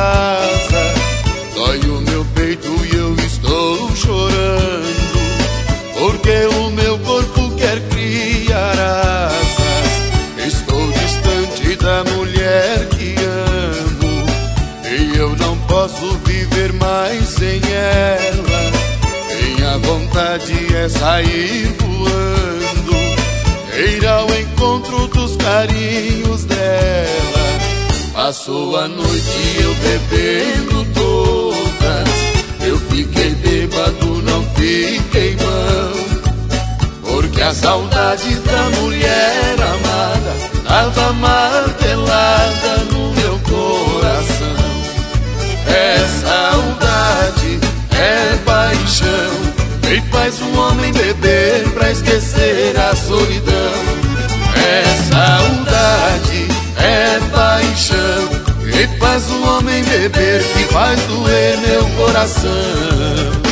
brasa. Dói o meu peito e eu estou chorando, porque o meu corpo quer criar asas. Estou distante da mulher que amo, e eu não posso viver mais sem ela. Minha vontade é sair voando, ir ao encontro dos carinhos dela. Passou a noite eu bebendo todas, eu fiquei bêbado, não fiquei bom, porque a saudade da mulher amada tava martelada no meu coração. É saudade, é paixão, e faz o homem beber pra esquecer a solidão. É saudade, é paixão, e faz o homem beber que faz doer meu coração.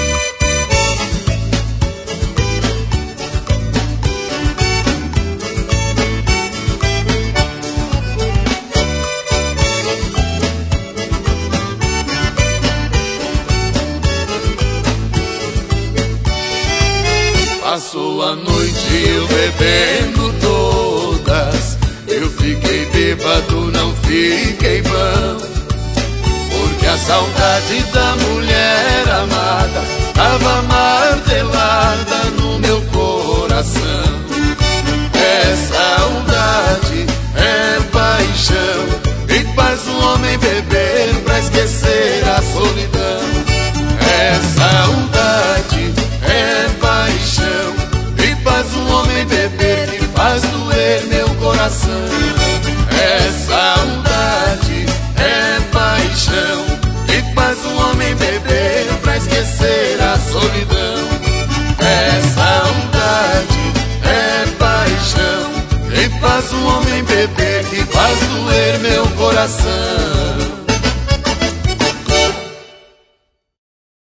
Passou a noite eu bebendo todas, eu fiquei bêbado, não fiquei bom, porque a saudade da mulher amada tava martelada no meu coração. É saudade, é paixão, e faz o homem beber pra esquecer a solidão. É saudade, é paixão, e faz o homem beber que faz doer meu coração. É saudade, é paixão, e faz o homem beber pra esquecer a solidão. É saudade, é paixão, e faz o homem beber que faz doer meu coração.